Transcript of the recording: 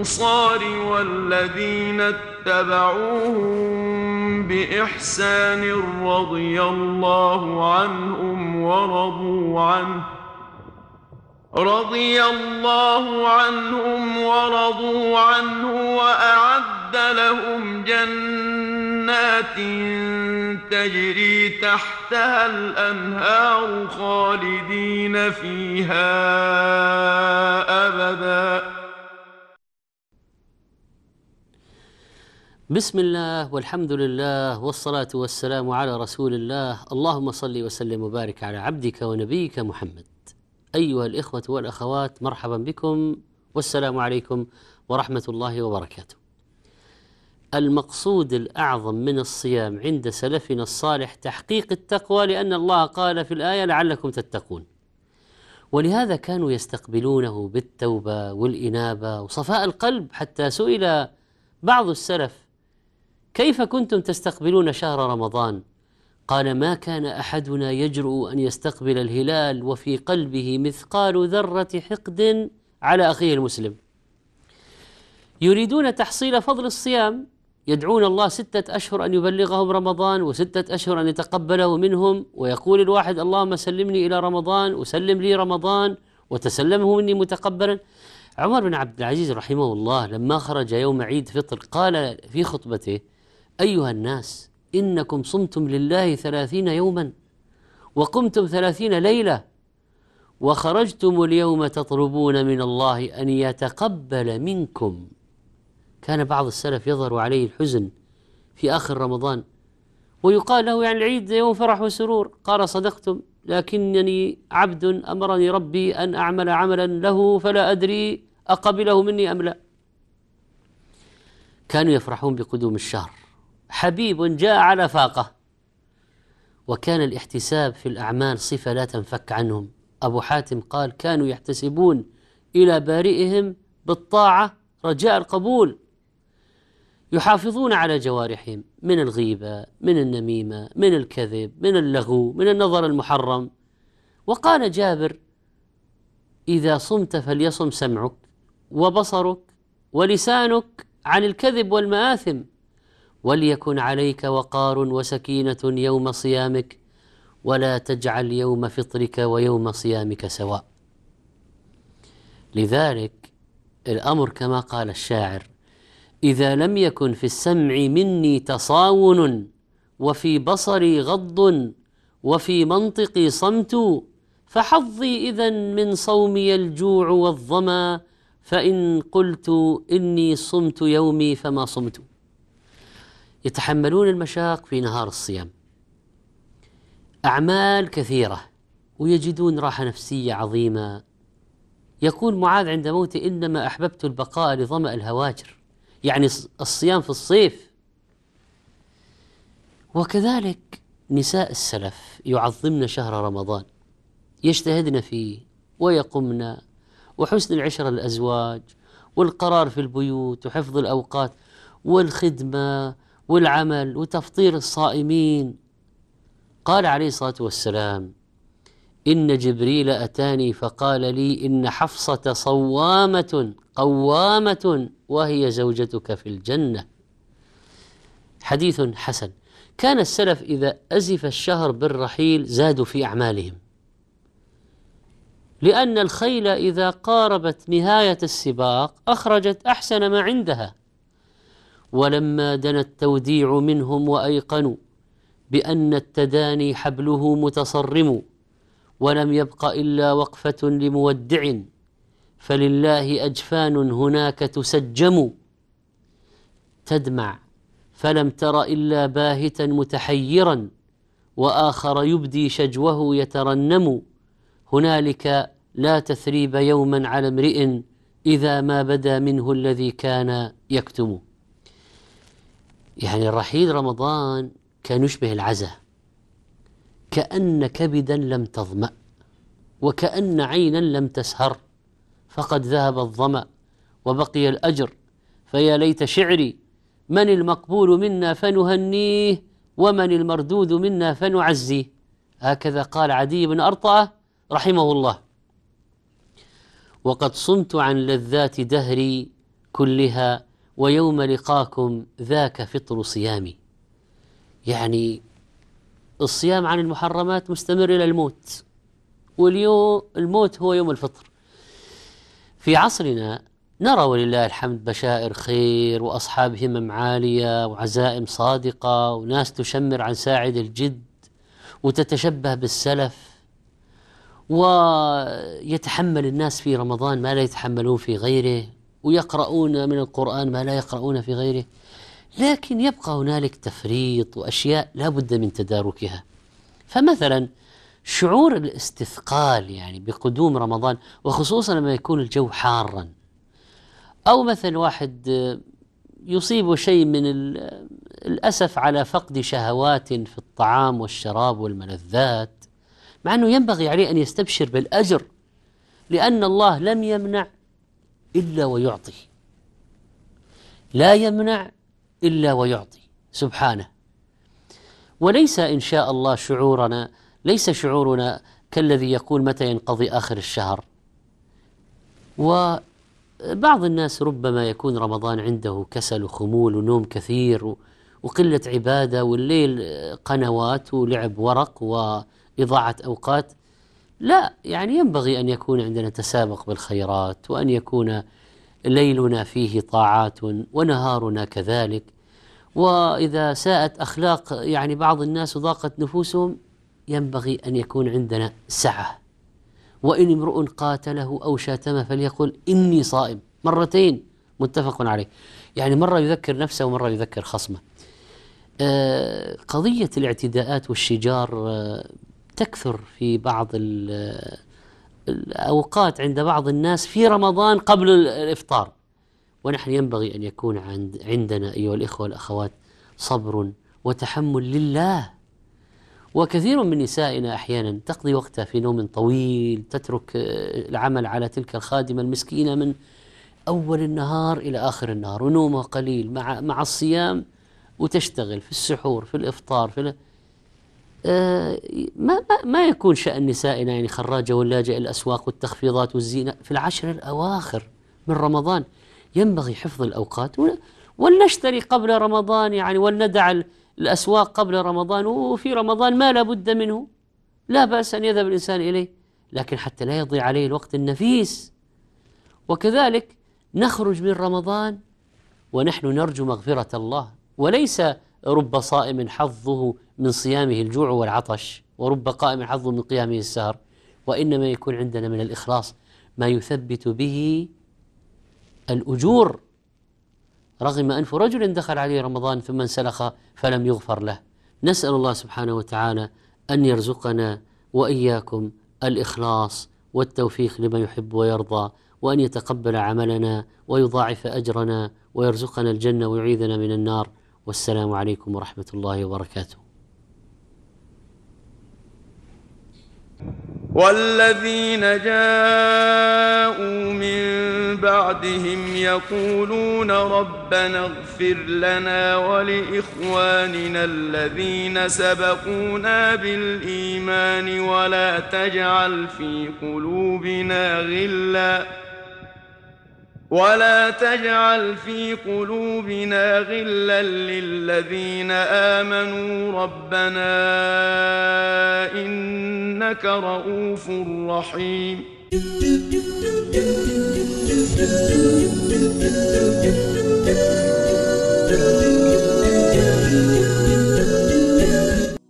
الأنصار والذين اتبعوهم بإحسان رضي الله عنهم ورضوا عنه وأعد لهم جنات تجري تحتها الأنهار خالدين فيها أبدا. بسم الله والحمد لله والصلاة والسلام على رسول الله. اللهم صل وسلم وبارك على عبدك ونبيك محمد. أيها الإخوة والأخوات، مرحبا بكم والسلام عليكم ورحمة الله وبركاته. المقصود الأعظم من الصيام عند سلفنا الصالح تحقيق التقوى، لأن الله قال في الآية لعلكم تتقون، ولهذا كانوا يستقبلونه بالتوبة والإنابة وصفاء القلب. حتى سئل بعض السلف: كيف كنتم تستقبلون شهر رمضان؟ قال: ما كان أحدنا يجرؤ أن يستقبل الهلال وفي قلبه مثقال ذرة حقد على أخيه المسلم. يريدون تحصيل فضل الصيام، يدعون الله 6 أشهر أن يبلغهم رمضان و6 أشهر أن يتقبله منهم، ويقول الواحد: اللهم سلمني إلى رمضان وسلم لي رمضان وتسلمه مني متقبلا. عمر بن عبد العزيز رحمه الله لما خرج يوم عيد فطر قال في خطبته: أيها الناس، إنكم صمتم لله 30 يوما وقمتم 30 ليلة وخرجتم اليوم تطلبون من الله أن يتقبل منكم. كان بعض السلف يظهر عليه الحزن في آخر رمضان ويقال له: يعني العيد يوم فرح وسرور. قال: صدقتم، لكنني عبد أمرني ربي أن أعمل عملا له فلا أدري أقبله مني أم لا. كانوا يفرحون بقدوم الشهر، حبيب جاء على فاقة. وكان الاحتساب في الأعمال صفة لا تنفك عنهم. أبو حاتم قال: كانوا يحتسبون إلى بارئهم بالطاعة رجاء القبول، يحافظون على جوارحهم من الغيبة، من النميمة، من الكذب، من اللغو، من النظر المحرم. وقال جابر: إذا صمت فليصم سمعك وبصرك ولسانك عن الكذب والمآثم، وليكن عليك وقار وسكينة يوم صيامك، ولا تجعل يوم فطرك ويوم صيامك سواء. لذلك الأمر كما قال الشاعر: إذا لم يكن في السمع مني تصاون وفي بصري غض وفي منطقي صمت، فحظي إذن من صومي الجوع والظما، فإن قلت إني صمت يومي فما صمت. يتحملون المشاق في نهار الصيام، أعمال كثيرة، ويجدون راحة نفسية عظيمة. يقول معاذ عند موته: إنما أحببت البقاء لظمأ الهواجر، يعني الصيام في الصيف. وكذلك نساء السلف يعظمن شهر رمضان، يجتهدن فيه ويقمن، وحسن العشرة للأزواج والقرار في البيوت وحفظ الأوقات والخدمة والعمل وتفطير الصائمين. قال عليه الصلاة والسلام: إن جبريل أتاني فقال لي إن حفصة صوامة قوامة وهي زوجتك في الجنة. حديث حسن. كان السلف إذا أزف الشهر بالرحيل زادوا في أعمالهم، لأن الخيل إذا قاربت نهاية السباق أخرجت أحسن ما عندها. ولما دنا التوديع منهم وأيقنوا بأن التداني حبله متصرم، ولم يبق إلا وقفة لمودع، فلله أجفان هناك تسجم، تدمع فلم تر إلا باهتا متحيرا، وآخر يبدي شجوه يترنم، هنالك لا تثريب يوما على امرئ إذا ما بدا منه الذي كان يكتم. يعني الرحيل رمضان كان يشبه العزة، كأن كبدا لم تظمأ وكأن عينا لم تسهر، فقد ذهب الظمأ وبقي الأجر، فيا ليت شعري من المقبول منا فنهنيه ومن المردود منا فنعزيه. هكذا قال عدي بن أرطأة رحمه الله. وقد صمت عن لذات دهري كلها ويوم لقاكم ذاك فطر صيامي. يعني الصيام عن المحرمات مستمر إلى الموت، واليوم الموت هو يوم الفطر. في عصرنا نرى ولله الحمد بشائر خير وأصحاب همم عالية وعزائم صادقة وناس تشمر عن ساعد الجد وتتشبه بالسلف، ويتحمل الناس في رمضان ما لا يتحملون في غيره، ويقرؤون من القرآن ما لا يقرؤون في غيره. لكن يبقى هنالك تفريط وأشياء لا بد من تداركها. فمثلا شعور الاستثقال يعني بقدوم رمضان، وخصوصا لما يكون الجو حارا، أو مثلا واحد يصيب شيء من الأسف على فقد شهوات في الطعام والشراب والملذات، مع أنه ينبغي عليه أن يستبشر بالأجر، لأن الله لم يمنع إلا ويعطي، لا يمنع إلا ويعطي سبحانه. وليس إن شاء الله شعورنا، ليس شعورنا كالذي يقول متى ينقضي آخر الشهر. وبعض الناس ربما يكون رمضان عنده كسل وخمول ونوم كثير وقلة عبادة، والليل قنوات ولعب ورق وإضاعة أوقات. لا، يعني ينبغي أن يكون عندنا تسابق بالخيرات، وأن يكون ليلنا فيه طاعات ونهارنا كذلك. وإذا ساءت أخلاق يعني بعض الناس وضاقت نفوسهم، ينبغي أن يكون عندنا سعة. وإن امرؤ قاتله أو شاتمه فليقل إني صائم، مرتين متفق عليه، يعني مرة يذكر نفسه ومرة يذكر خصمه. قضية الاعتداءات والشجار تكثر في بعض الأوقات عند بعض الناس في رمضان قبل الإفطار، ونحن ينبغي أن يكون عندنا أيها الإخوة والأخوات صبر وتحمل لله. وكثير من نسائنا أحيانا تقضي وقتها في نوم طويل، تترك العمل على تلك الخادمة المسكينة من أول النهار إلى آخر النهار، ونومها قليل مع الصيام، وتشتغل في السحور في الإفطار في ما يكون شأن نسائنا يعني خراجة ولاجئ الأسواق والتخفيضات والزينة في العشر الأواخر من رمضان. ينبغي حفظ الأوقات، ولنشتري قبل رمضان يعني، ولندع الأسواق قبل رمضان، وفي رمضان ما لا بد منه لا بأس أن يذهب الإنسان إليه، لكن حتى لا يضيع عليه الوقت النفيس. وكذلك نخرج من رمضان ونحن نرجو مغفرة الله، وليس رب صائم حظه من صيامه الجوع والعطش، ورب قائم حظه من قيامه السهر، وإنما يكون عندنا من الإخلاص ما يثبت به الأجور. رغم أنف رجل دخل عليه رمضان ثم انسلخ فلم يغفر له. نسأل الله سبحانه وتعالى أن يرزقنا وإياكم الإخلاص والتوفيق لما يحب ويرضى، وأن يتقبل عملنا ويضاعف أجرنا ويرزقنا الجنة ويعيذنا من النار. والسلام عليكم ورحمة الله وبركاته. والذين جاءوا من بعدهم يقولون ربنا اغفر لنا ولإخواننا الذين سبقونا بالإيمان ولا تجعل في قلوبنا غلا للذين آمنوا ربنا إنك رؤوف رحيم.